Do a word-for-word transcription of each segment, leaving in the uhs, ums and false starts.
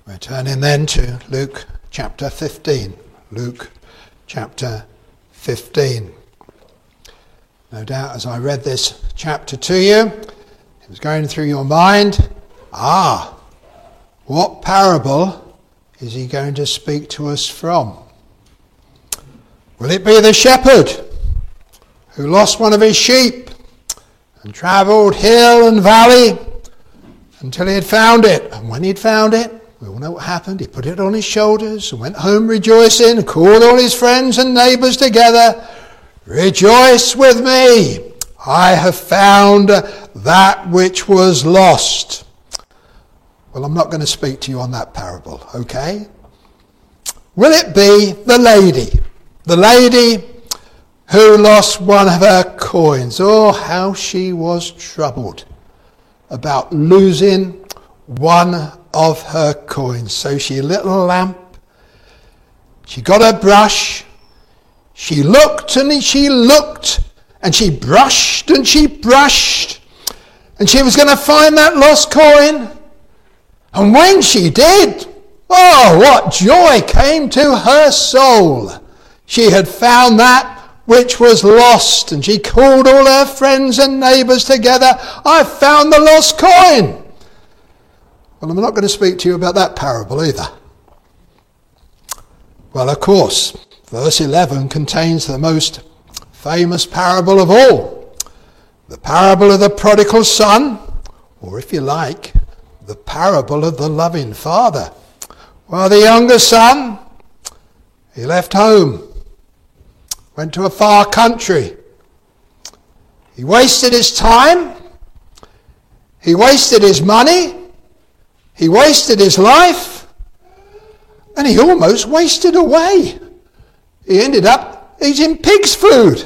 We're turning then to Luke chapter fifteen. Luke chapter fifteen. No doubt as I read this chapter to you, it was going through your mind, ah, what parable is he going to speak to us from? Will it be the shepherd who lost one of his sheep and travelled hill and valley until he had found it? And when he'd found it, we all know what happened. He put it on his shoulders and went home rejoicing, and called all his friends and neighbours together. Rejoice with me, I have found that which was lost. Well, I'm not going to speak to you on that parable, okay? Will it be the lady? The lady who lost one of her coins. Oh, how she was troubled about losing one of her coins. So she lit a lamp, she got her brush, she looked and she looked, and she brushed and she brushed, and she was going to find that lost coin. And when she did, oh, what joy came to her soul. She had found that which was lost, and she called all her friends and neighbours together. I found the lost coin. Well, I'm not going to speak to you about that parable either. Well, of course, verse eleven contains the most famous parable of all. The parable of the prodigal son, or if you like, the parable of the loving father. Well, the younger son, he left home, went to a far country. He wasted his time, he wasted his money, he wasted his life, and he almost wasted away. He ended up eating pig's food.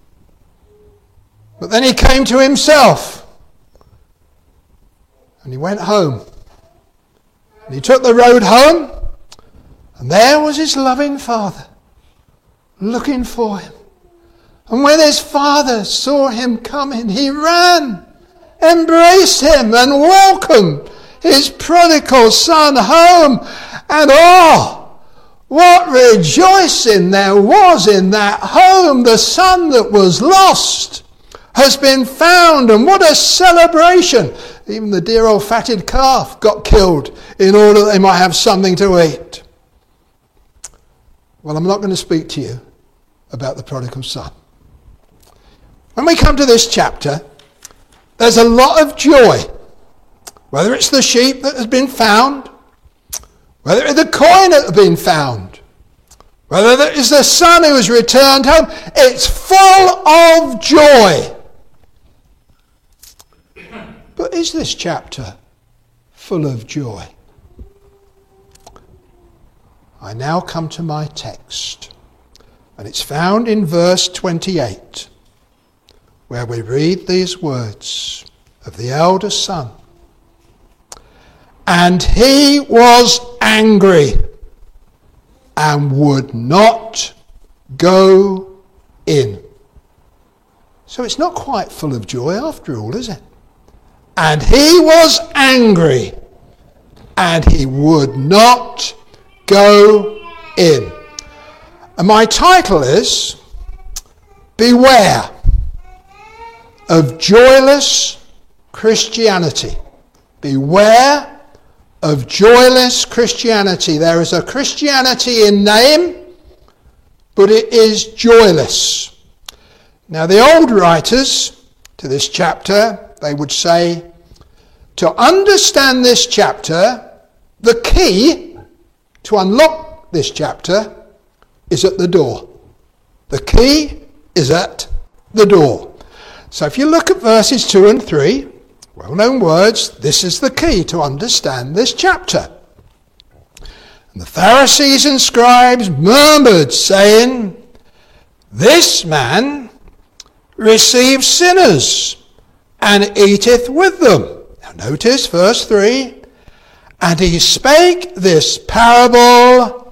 But then he came to himself, and he went home. And he took the road home, and there was his loving father, looking for him. And when his father saw him coming, he ran, embraced him, and welcomed his prodigal son home. And oh, what rejoicing there was in that home. The son that was lost has been found, and what a celebration. Even the dear old fatted calf got killed in order that they might have something to eat. Well, I'm not going to speak to you about the prodigal son. When we come to this chapter, there's a lot of joy. Whether it's the sheep that has been found, whether it's the coin that has been found, whether it is the son who has returned home, it's full of joy. But is this chapter full of joy? I now come to my text, and it's found in verse twenty-eight, where we read these words of the elder son. And he was angry and would not go in. So it's not quite full of joy after all, is it? And he was angry and he would not go in. And my title is Beware of Joyless Christianity. Beware of joyless Christianity. There is a Christianity in name, but it is joyless. Now, the old writers to this chapter, they would say, to understand this chapter, the key to unlock this chapter is at the door. The key is at the door. So if you look at verses two and three, well-known words, this is the key to understand this chapter. And the Pharisees and scribes murmured, saying, this man receives sinners and eateth with them. Now notice verse three, and he spake this parable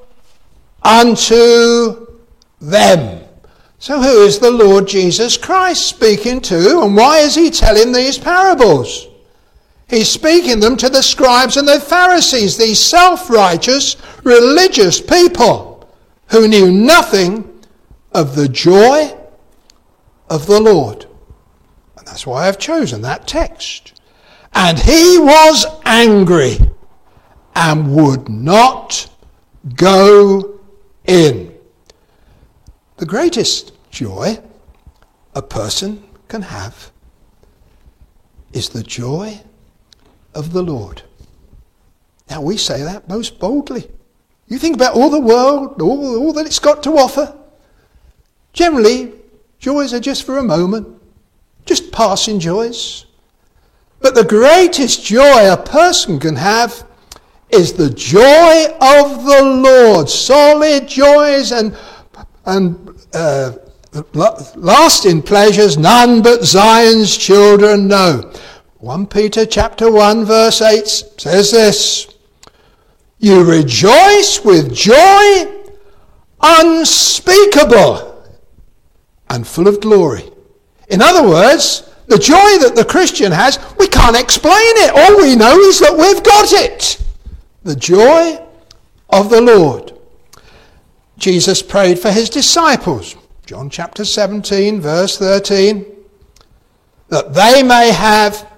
unto them. So who is the Lord Jesus Christ speaking to, and why is he telling these parables? He's speaking them to the scribes and the Pharisees, these self-righteous, religious people who knew nothing of the joy of the Lord. And that's why I've chosen that text. And he was angry and would not go in. The greatest joy a person can have is the joy of the Lord. Now we say that most boldly. You think about all the world, all, all that it's got to offer. Generally, joys are just for a moment, just passing joys. But the greatest joy a person can have is the joy of the Lord. Solid joys and, and uh, lasting pleasures none but Zion's children know. First Peter chapter one verse eight says this: you rejoice with joy unspeakable and full of glory. In other words, the joy that the Christian has, we can't explain it. All we know is that we've got it. The joy of the Lord. Jesus prayed for his disciples, John chapter seventeen verse thirteen, that they may have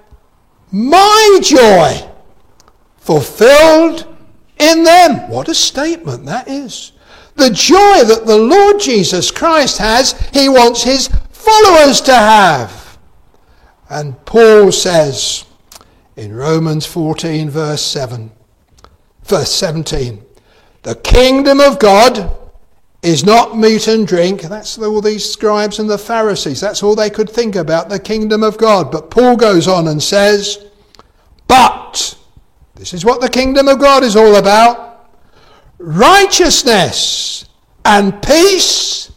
my joy fulfilled in them. What a statement that is. The joy that the Lord Jesus Christ has, he wants his followers to have. And Paul says in Romans fourteen verse seven, verse seventeen, the kingdom of God is not meat and drink. That's all these scribes and the Pharisees. That's all they could think about, the kingdom of God. But Paul goes on and says, but, this is what the kingdom of God is all about, righteousness and peace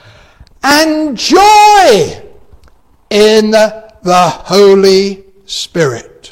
and joy in the Holy Spirit.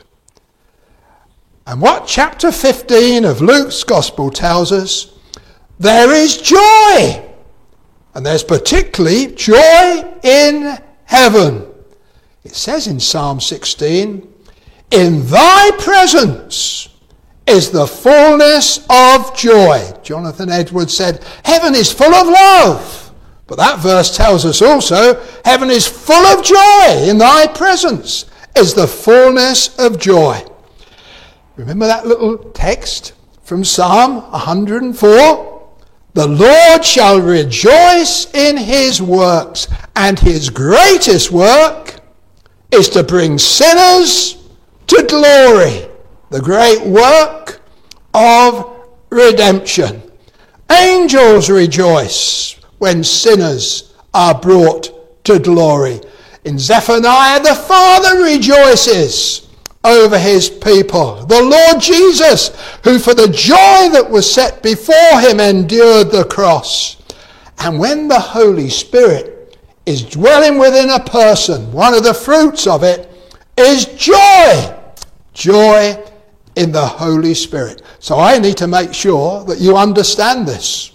And what chapter fifteen of Luke's Gospel tells us, there is joy. And there's particularly joy in heaven. It says in Psalm sixteen, in thy presence is the fullness of joy. Jonathan Edwards said, heaven is full of love. But that verse tells us also, heaven is full of joy. In thy presence is the fullness of joy. Remember that little text from Psalm one hundred four? The Lord shall rejoice in his works, and his greatest work is to bring sinners to glory. The great work of redemption. Angels rejoice when sinners are brought to glory. In Zephaniah, the Father rejoices over his people. The Lord Jesus, who for the joy that was set before him endured the cross. And when the Holy Spirit is dwelling within a person, one of the fruits of it is joy. Joy in the Holy Spirit. So I need to make sure that you understand this.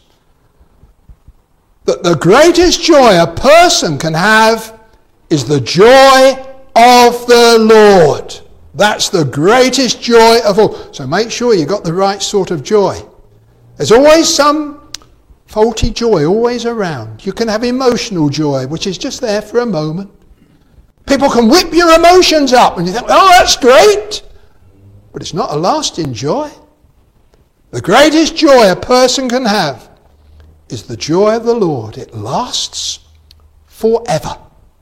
That the greatest joy a person can have is the joy of the Lord. That's the greatest joy of all. So make sure you got the right sort of joy. There's always some faulty joy always around. You can have emotional joy, which is just there for a moment. People can whip your emotions up and you think, oh, that's great. But it's not a lasting joy. The greatest joy a person can have is the joy of the Lord. It lasts forever.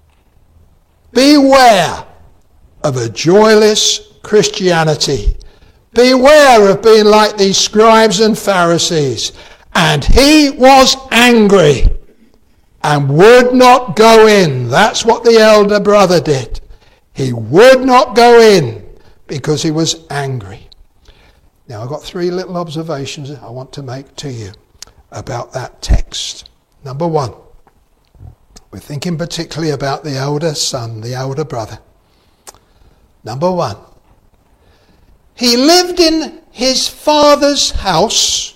Beware of a joyless Christianity. Beware of being like these scribes and Pharisees. And he was angry and would not go in. That's what the elder brother did. He would not go in because he was angry. Now I've got three little observations I want to make to you about that text. Number one, we're thinking particularly about the elder son, the elder brother. Number one, he lived in his father's house,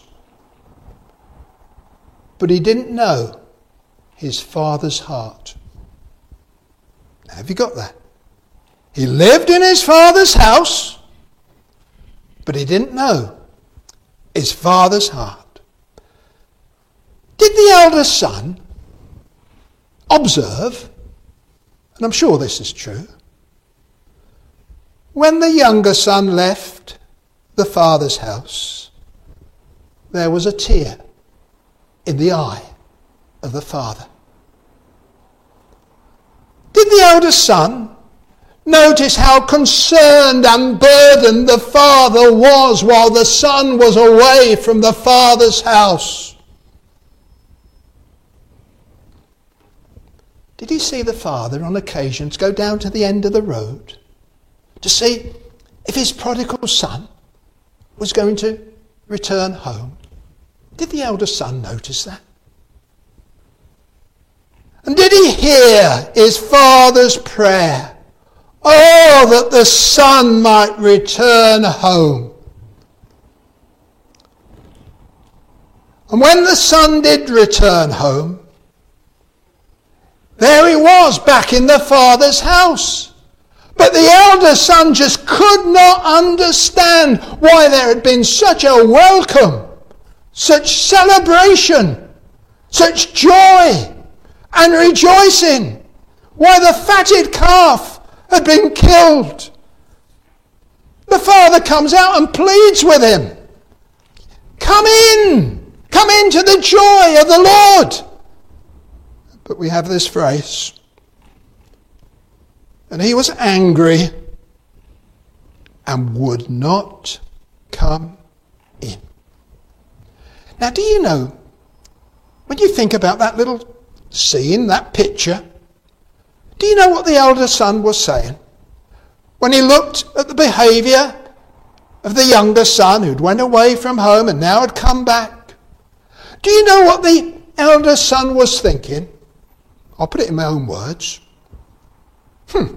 but he didn't know his father's heart. Now, have you got that? He lived in his father's house, but he didn't know his father's heart. Did the elder son observe, and I'm sure this is true, when the younger son left the father's house, there was a tear in the eye of the father? Did the elder son notice how concerned and burdened the father was while the son was away from the father's house? Did he see the father on occasions go down to the end of the road to see if his prodigal son was going to return home? Did the elder son notice that? And did he hear his father's prayer? Oh, that the son might return home. And when the son did return home, there he was back in the father's house. But the elder son just could not understand why there had been such a welcome, such celebration, such joy and rejoicing, why the fatted calf had been killed. The father comes out and pleads with him. Come in, come into the joy of the Lord. But we have this phrase, and he was angry and would not come in. Now, do you know, when you think about that little scene, that picture, do you know what the elder son was saying? When he looked at the behaviour of the younger son who'd went away from home and now had come back, do you know what the elder son was thinking? I'll put it in my own words. Hmm.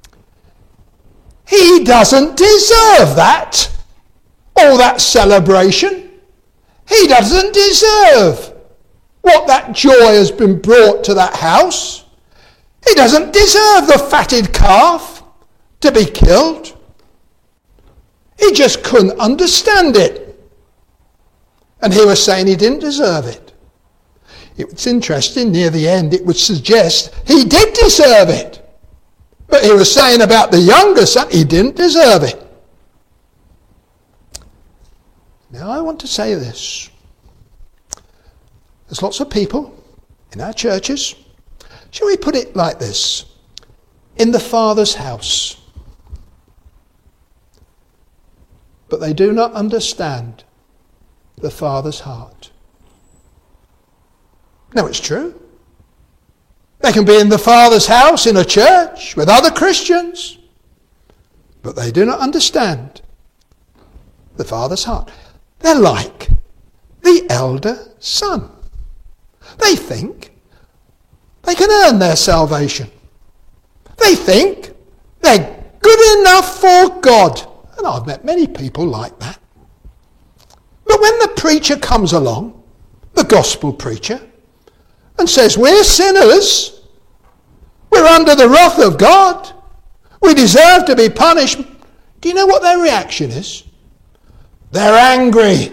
He doesn't deserve that. All that celebration. He doesn't deserve what that joy has been brought to that house. He doesn't deserve the fatted calf to be killed. He just couldn't understand it. And he was saying he didn't deserve it. It's interesting, near the end it would suggest he did deserve it. But he was saying about the younger son, he didn't deserve it. Now I want to say this. There's lots of people in our churches, shall we put it like this, in the Father's house. But they do not understand the Father's heart. No, it's true. They can be in the Father's house in a church with other Christians, but they do not understand the Father's heart. They're like the elder son. They think they can earn their salvation. They think they're good enough for God. And I've met many people like that. But when the preacher comes along, the gospel preacher, and says, we're sinners, we're under the wrath of God, we deserve to be punished, do you know what their reaction is? They're angry.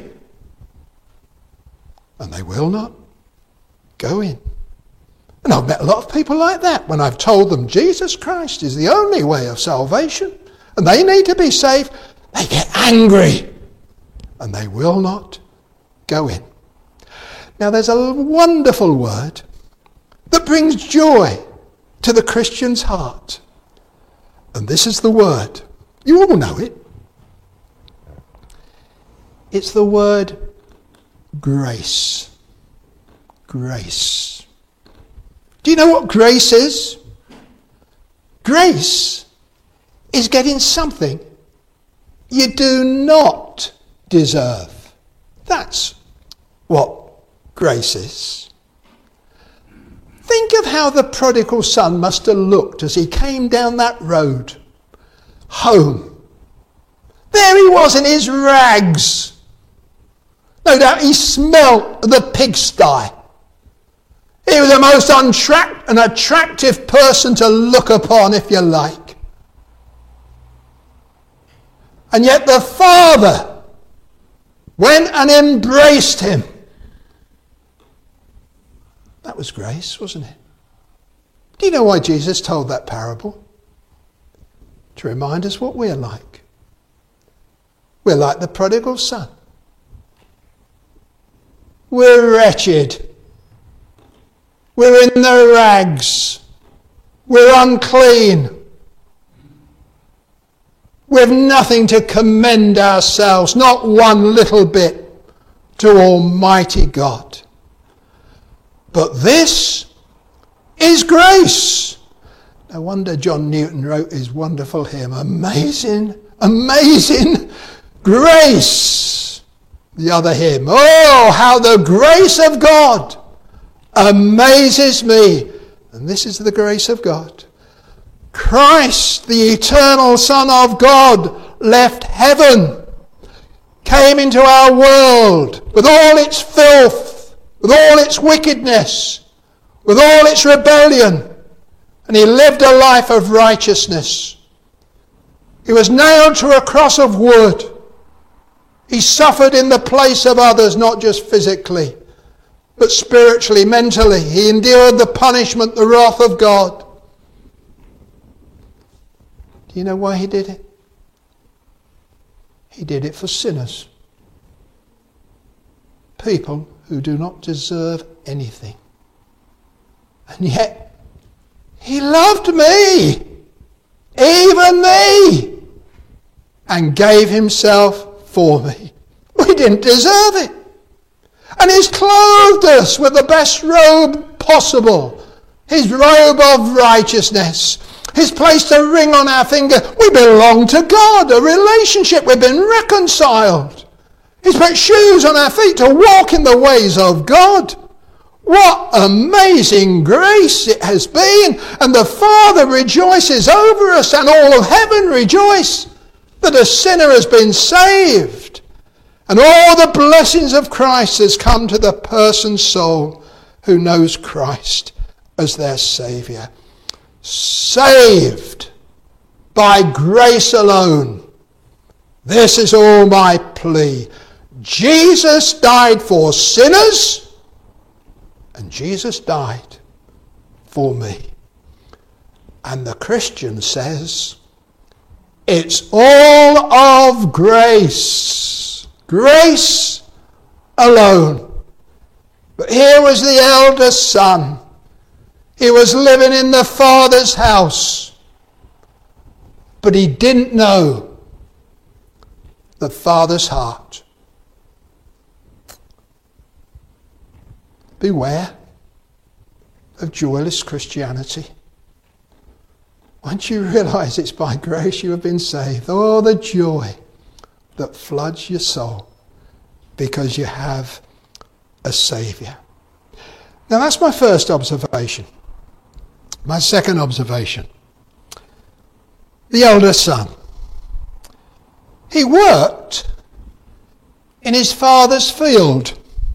And they will not go in. And I've met a lot of people like that when I've told them Jesus Christ is the only way of salvation and they need to be saved. They get angry and they will not go in. Now there's a wonderful word that brings joy to the Christian's heart. And this is the word. You all know it. It's the word grace. Grace. Do you know what grace is? Grace is getting something you do not deserve. That's what grace is. Think of how the prodigal son must have looked as he came down that road home. There he was in his rags. No doubt he smelt the pigsty. He was the most untract- an attractive person to look upon, if you like. And yet the Father went and embraced him. That was grace, wasn't it? Do you know why Jesus told that parable? To remind us what we're like. We're like the prodigal son. We're wretched. We're in the rags. We're unclean. We've nothing to commend ourselves, not one little bit, to Almighty God. But this is grace. No wonder John Newton wrote his wonderful hymn, Amazing, Amazing Grace. The other hymn, oh, how the grace of God amazes me. And this is the grace of God. Christ, the eternal Son of God, left heaven, came into our world with all its filth, with all its wickedness, with all its rebellion, and he lived a life of righteousness. He was nailed to a cross of wood. He suffered in the place of others, not just physically, but spiritually, mentally. He endured the punishment, the wrath of God. Do you know why he did it? He did it for sinners. People who do not deserve anything. And yet, he loved me, even me, and gave himself for me. We didn't deserve it. And he's clothed us with the best robe possible. His robe of righteousness. He's placed a ring on our finger. We belong to God, a relationship. We've been reconciled. He's put shoes on our feet to walk in the ways of God. What amazing grace it has been. And the Father rejoices over us, and all of heaven rejoice that a sinner has been saved. And all the blessings of Christ has come to the person's soul who knows Christ as their Saviour. Saved by grace alone. This is all my plea. Jesus died for sinners, and Jesus died for me. And the Christian says, it's all of grace. Grace alone. But here was the eldest son. He was living in the Father's house. But he didn't know the Father's heart. Beware of joyless Christianity. Once you realise it's by grace you have been saved, oh, the joy that floods your soul because you have a Saviour. Now that's my first observation. My second observation. The eldest son. He worked in his father's field.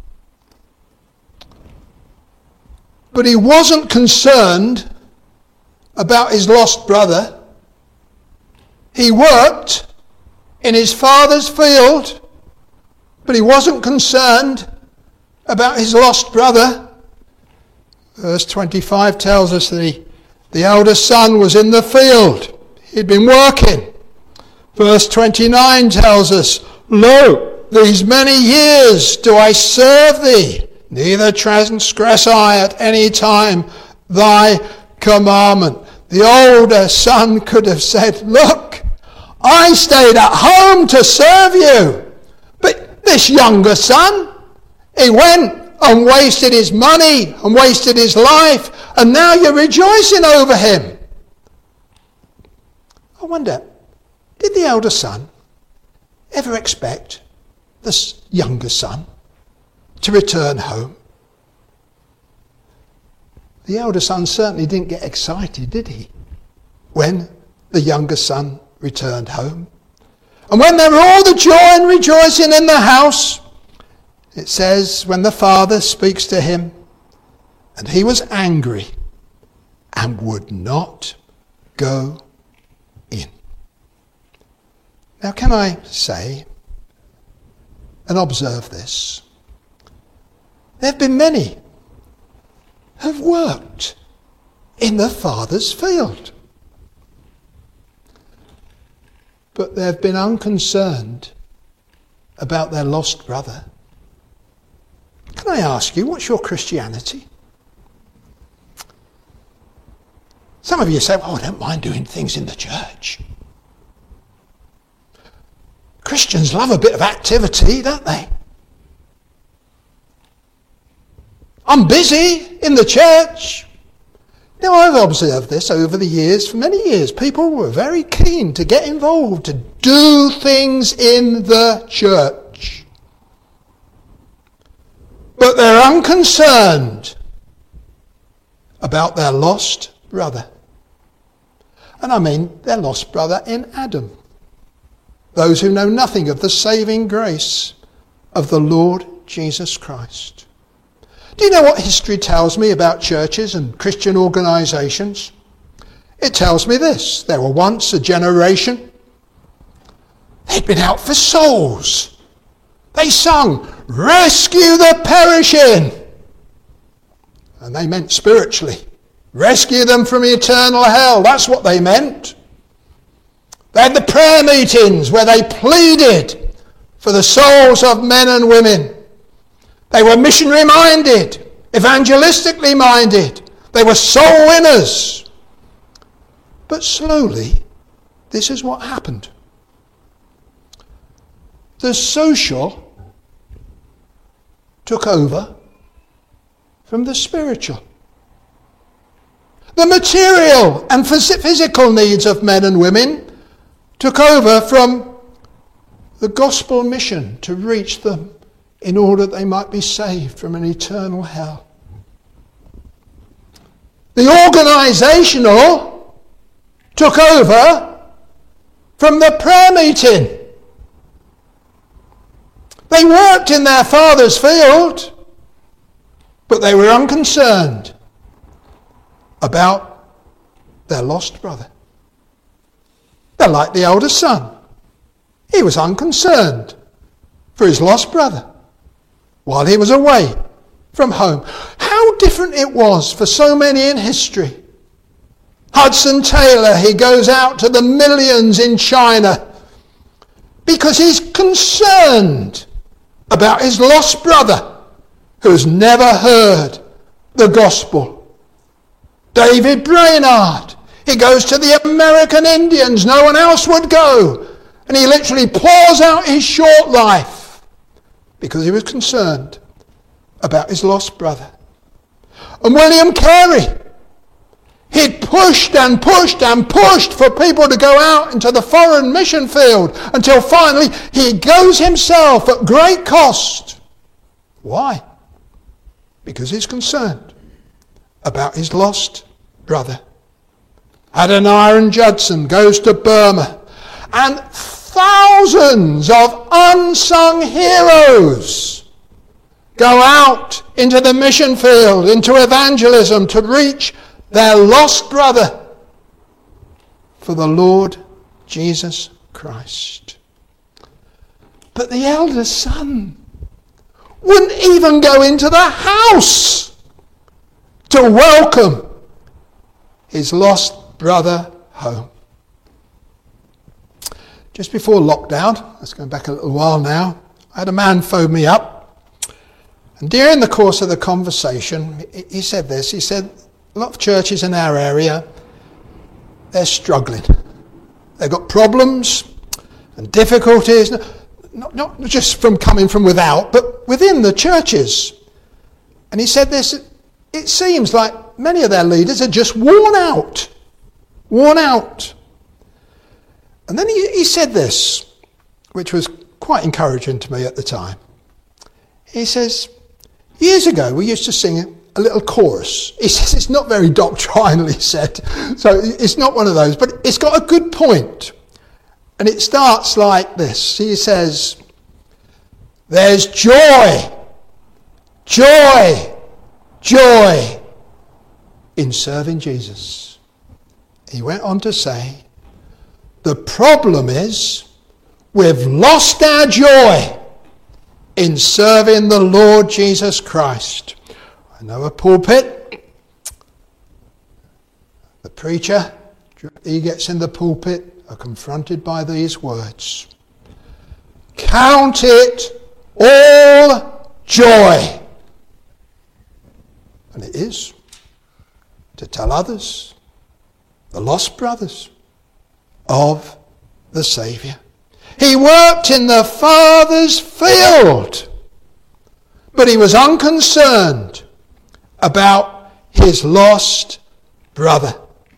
But he wasn't concerned about his lost brother. He worked in his father's field, but he wasn't concerned about his lost brother. Verse twenty-five tells us that he, the eldest son was in the field. He'd been working. Verse twenty-nine tells us, lo, these many years do I serve thee, neither transgress I at any time thy commandment. The older son could have said, look, I stayed at home to serve you. But this younger son, he went and wasted his money and wasted his life, and now you're rejoicing over him. I wonder, did the elder son ever expect this younger son to return home? The elder son certainly didn't get excited, did he, when the younger son returned home? And when there were all the joy and rejoicing in the house, it says, when the father speaks to him, and he was angry and would not go in. Now, can I say and observe this? There have been many who have worked in the Father's field, but they've been unconcerned about their lost brother. Can I ask you, what's your Christianity? Some of you say, oh, I don't mind doing things in the church. Christians love a bit of activity, don't they? I'm busy in the church. Now, I've observed this over the years, for many years. People were very keen to get involved, to do things in the church. But they're unconcerned about their lost brother. And I mean their lost brother in Adam. Those who know nothing of the saving grace of the Lord Jesus Christ. Do you know what history tells me about churches and Christian organisations? It tells me this. There were once a generation. They'd been out for souls. They sung, "Rescue the perishing." And they meant spiritually. Rescue them from eternal hell. That's what they meant. They had the prayer meetings where they pleaded for the souls of men and women. They were missionary minded, evangelistically minded. They were soul winners. But slowly, this is what happened. The social took over from the spiritual. The material and physical needs of men and women took over from the gospel mission to reach them in order that they might be saved from an eternal hell. The organisational took over from the prayer meeting. They worked in their Father's field, but they were unconcerned about their lost brother. They're like the elder son. He was unconcerned for his lost brother while he was away from home. How different it was for so many in history. Hudson Taylor, he goes out to the millions in China because he's concerned about his lost brother who's never heard the gospel. David Brainerd, he goes to the American Indians, no one else would go. And he literally pours out his short life because he was concerned about his lost brother. And William Carey, he'd pushed and pushed and pushed for people to go out into the foreign mission field until finally he goes himself at great cost. Why? Because he's concerned about his lost brother. Adoniram Judson goes to Burma, and thousands of unsung heroes go out into the mission field, into evangelism, to reach their lost brother for the Lord Jesus Christ. But the elder son wouldn't even go into the house to welcome his lost brother home. Just before lockdown, let's go back a little while now, I had a man phone me up, and during the course of the conversation, he said this, he said, a lot of churches in our area, they're struggling. They've got problems and difficulties, not, not just from coming from without, but within the churches. And he said this, it seems like many of their leaders are just worn out. Worn out. And then he, he said this, which was quite encouraging to me at the time. He says, years ago we used to sing a little chorus. He says it's not very doctrinally said, so it's not one of those, but it's got a good point. And it starts like this. He says, there's joy, joy, joy in serving Jesus. He went on to say, the problem is we've lost our joy in serving the Lord Jesus Christ. I know a pulpit, the preacher, he gets in the pulpit, are confronted by these words. Count it all joy. And it is to tell others, the lost brothers, of the Saviour. He worked in the Father's field, but he was unconcerned about his lost brother.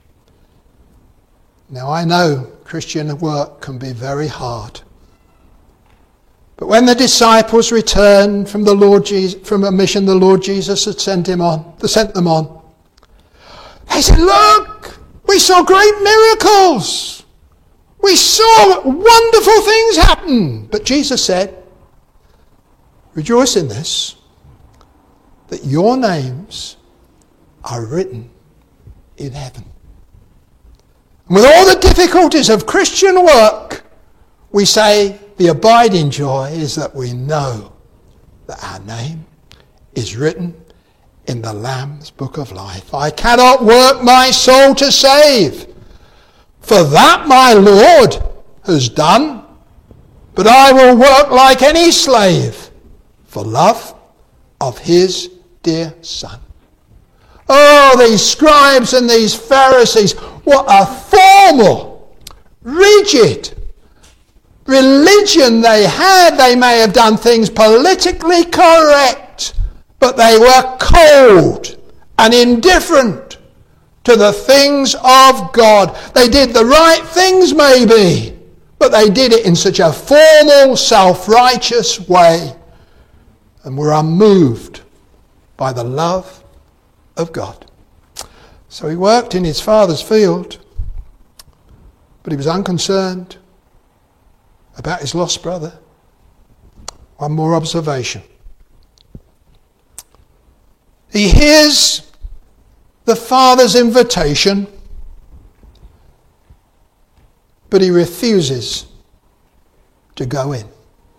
Now I know Christian work can be very hard. But when the disciples returned from the Lord Jesus, from a mission the Lord Jesus had sent him on, sent them on, they said, look, we saw great miracles. We saw wonderful things happen. But Jesus said, rejoice in this, that your names are written in heaven. And with all the difficulties of Christian work, we say the abiding joy is that we know that our name is written in the Lamb's book of life. I cannot work my soul to save, for that my Lord has done, but I will work like any slave for love of his dear Son. Oh, these scribes and these Pharisees, what a formal, rigid religion they had. They may have done things politically correct, but they were cold and indifferent to the things of God. They did the right things maybe, but they did it in such a formal, self-righteous way and were unmoved by the love of God. So he worked in his Father's field, but he was unconcerned about his lost brother. One more observation. He hears the Father's invitation, but he refuses to go in.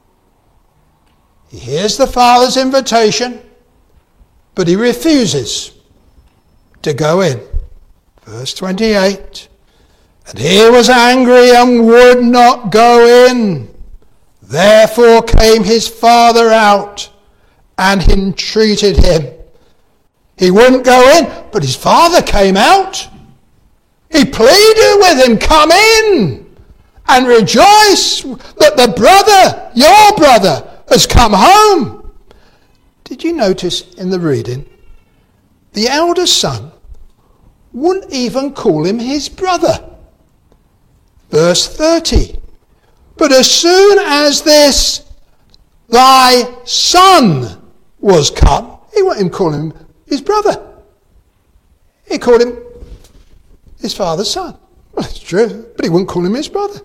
He hears the Father's invitation, but he refuses to go in. Verse twenty-eight. And he was angry and would not go in. Therefore came his father out and entreated him. He wouldn't go in, but his father came out. He pleaded with him, come in and rejoice that the brother, your brother, has come home. Did you notice in the reading, the elder son wouldn't even call him his brother. Verse thirty. But as soon as this thy son was come, he wouldn't even call him his brother. He called him his father's son. Well, that's true, but he wouldn't call him his brother.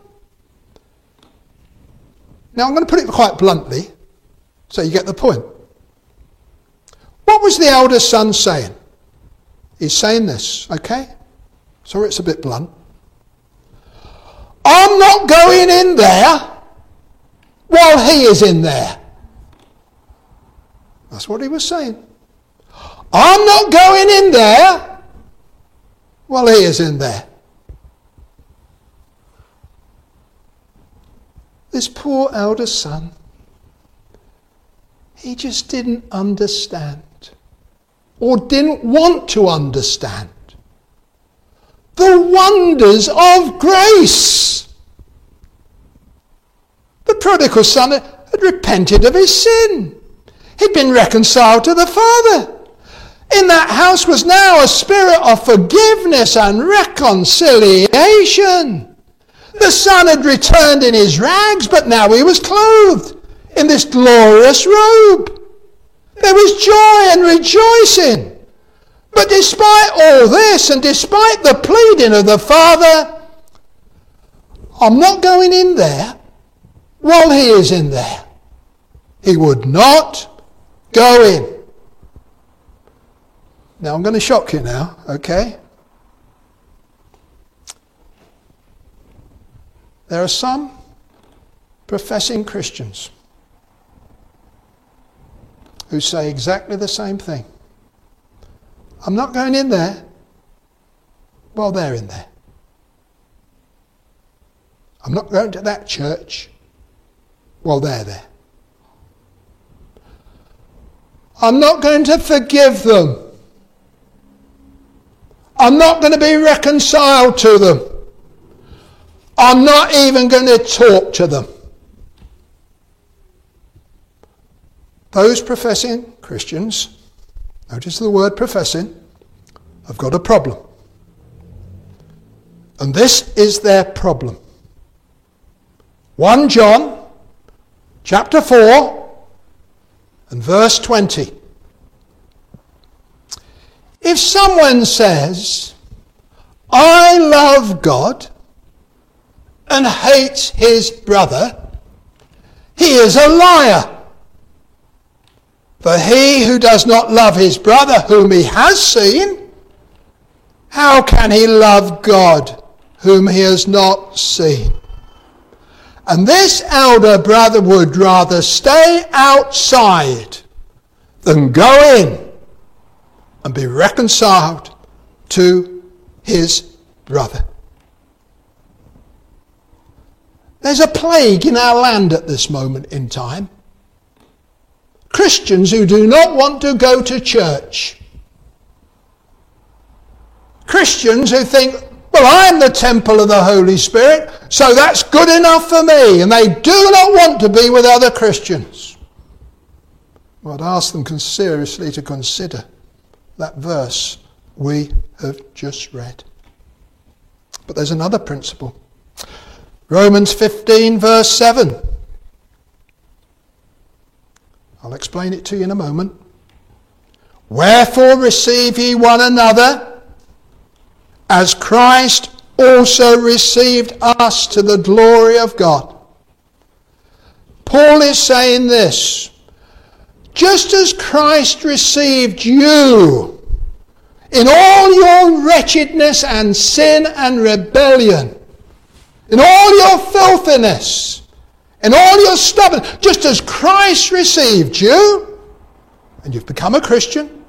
Now I'm going to put it quite bluntly, so you get the point. What was the elder son saying? He's saying this, okay? Sorry it's a bit blunt. I'm not going in there while he is in there. That's what he was saying. I'm not going in there while he is in there. This poor elder son, he just didn't understand or didn't want to understand the wonders of grace. The prodigal son had repented of his sin. He'd been reconciled to the Father. In that house was now a spirit of forgiveness and reconciliation. The son had returned in his rags, but now he was clothed in this glorious robe. There was joy and rejoicing. But despite all this, and despite the pleading of the Father, I'm not going in there while he is in there. He would not go in. Now I'm going to shock you now, okay? There are some professing Christians who say exactly the same thing. I'm not going in there while they're in there. I'm not going to that church while they're there. I'm not going to forgive them. I'm not going to be reconciled to them. I'm not even going to talk to them. Those professing Christians, notice the word professing, have got a problem. And this is their problem. First John chapter four and verse twenty. If someone says, I love God, and hates his brother, he is a liar. For he who does not love his brother whom he has seen, how can he love God whom he has not seen? And this elder brother would rather stay outside than go in and be reconciled to his brother. There's a plague in our land at this moment in time. Christians who do not want to go to church. Christians who think, well, I'm the temple of the Holy Spirit, so that's good enough for me. And they do not want to be with other Christians. Well, I'd ask them seriously to consider that verse we have just read. But there's another principle. Romans fifteen verse seven. I'll explain it to you in a moment. Wherefore receive ye one another, as Christ also received us to the glory of God. Paul is saying this, just as Christ received you in all your wretchedness and sin and rebellion, in all your filthiness, in all your stubbornness, just as Christ received you, and you've become a Christian,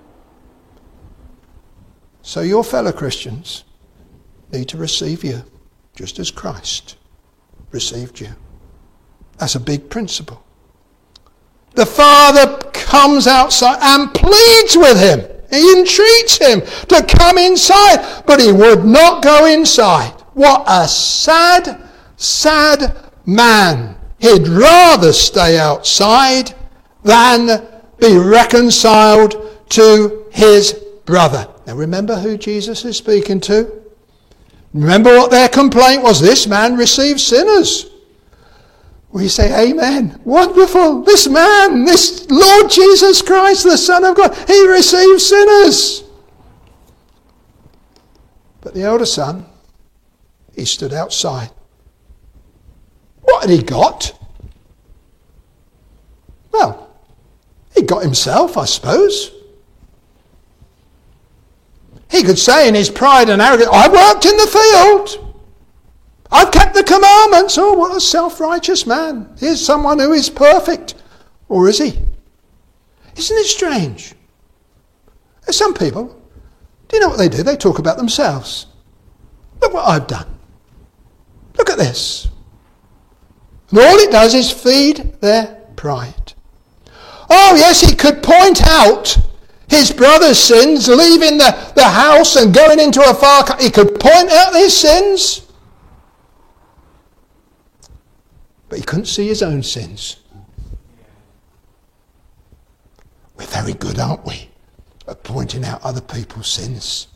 so your fellow Christians need to receive you, just as Christ received you. That's a big principle. The Father comes outside and pleads with him. He entreats him to come inside, but he would not go inside. What a sad, sad man. He'd rather stay outside than be reconciled to his brother. Now remember who Jesus is speaking to? Remember what their complaint was? This man receives sinners. We say, amen. Wonderful. This man, this Lord Jesus Christ, the Son of God, he receives sinners. But the elder son, he stood outside. What had he got? Well, he got himself, I suppose. He could say in his pride and arrogance, I worked in the field. I've kept the commandments. Oh, what a self-righteous man. Here's someone who is perfect. Or is he? Isn't it strange? There's some people, do you know what they do? They talk about themselves. Look what I've done. Look at this. And all it does is feed their pride. Oh yes, he could point out his brother's sins, leaving the, the house and going into a far country. He could point out his sins. But he couldn't see his own sins. We're very good, aren't we, at pointing out other people's sins.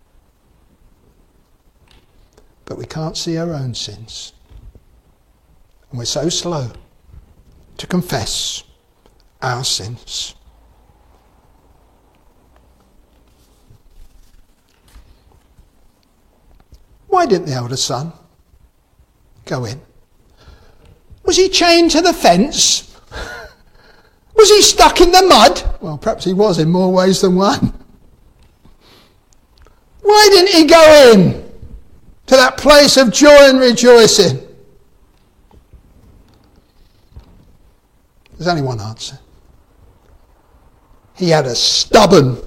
But we can't see our own sins. And we're so slow to confess our sins. Why didn't the elder son go in? Was he chained to the fence? Was he stuck in the mud? Well, perhaps he was in more ways than one. Why didn't he go in to that place of joy and rejoicing? There's only one answer. He had a stubborn,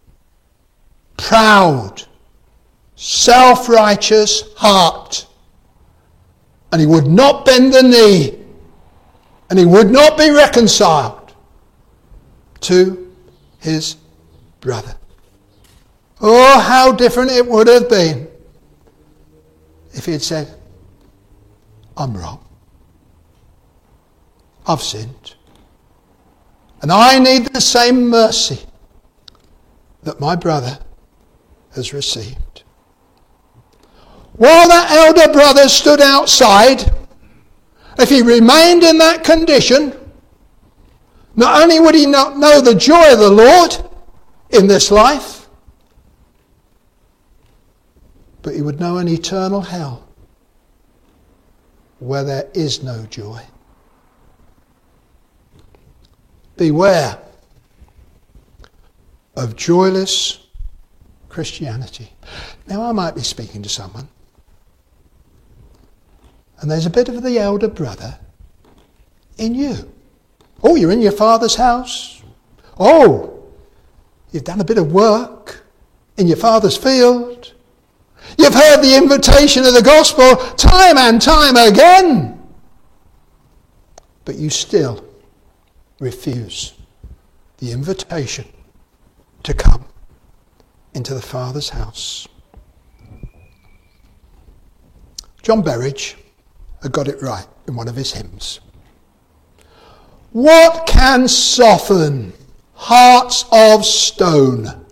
proud, self-righteous heart. And he would not bend the knee. And he would not be reconciled to his brother. Oh, how different it would have been if he had said, I'm wrong. I've sinned. And I need the same mercy that my brother has received. While that elder brother stood outside, if he remained in that condition, not only would he not know the joy of the Lord in this life, but he would know an eternal hell where there is no joy. Beware of joyless Christianity. Now, I might be speaking to someone, and there's a bit of the elder brother in you. Oh, you're in your father's house. Oh, you've done a bit of work in your father's field. You've heard the invitation of the gospel time and time again. But you still refuse the invitation to come into the Father's house. John Berridge had got it right in one of his hymns. What can soften hearts of stone?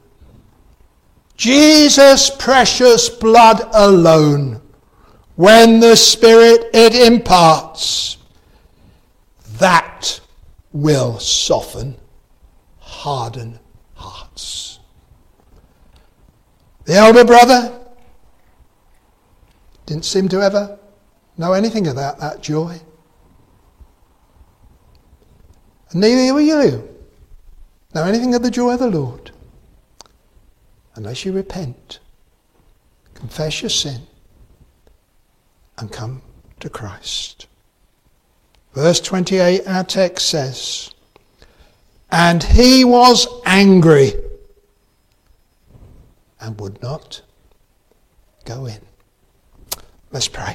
Jesus' precious blood alone. When the Spirit it imparts, that will soften hardened hearts. The elder brother didn't seem to ever know anything about that joy. And neither will you know anything of the joy of the Lord unless you repent, confess your sin, and come to Christ. Verse twenty-eight, our text says, and he was angry and would not go in. Let's pray.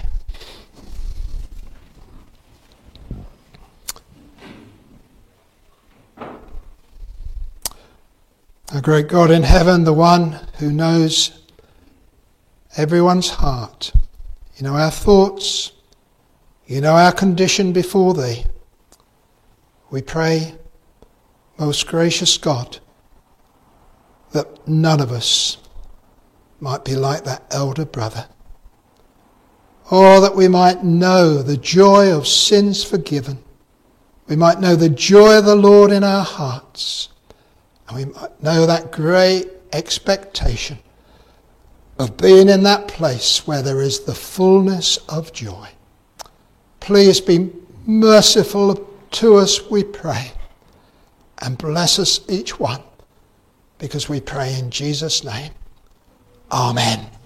Our great God in heaven, the one who knows everyone's heart. You know our thoughts. You know our condition before thee. We pray, most gracious God, that none of us might be like that elder brother. Or that we might know the joy of sins forgiven. We might know the joy of the Lord in our hearts. And we might know that great expectation of being in that place where there is the fullness of joy. Please be merciful to us, we pray, and bless us each one, because we pray in Jesus' name. Amen.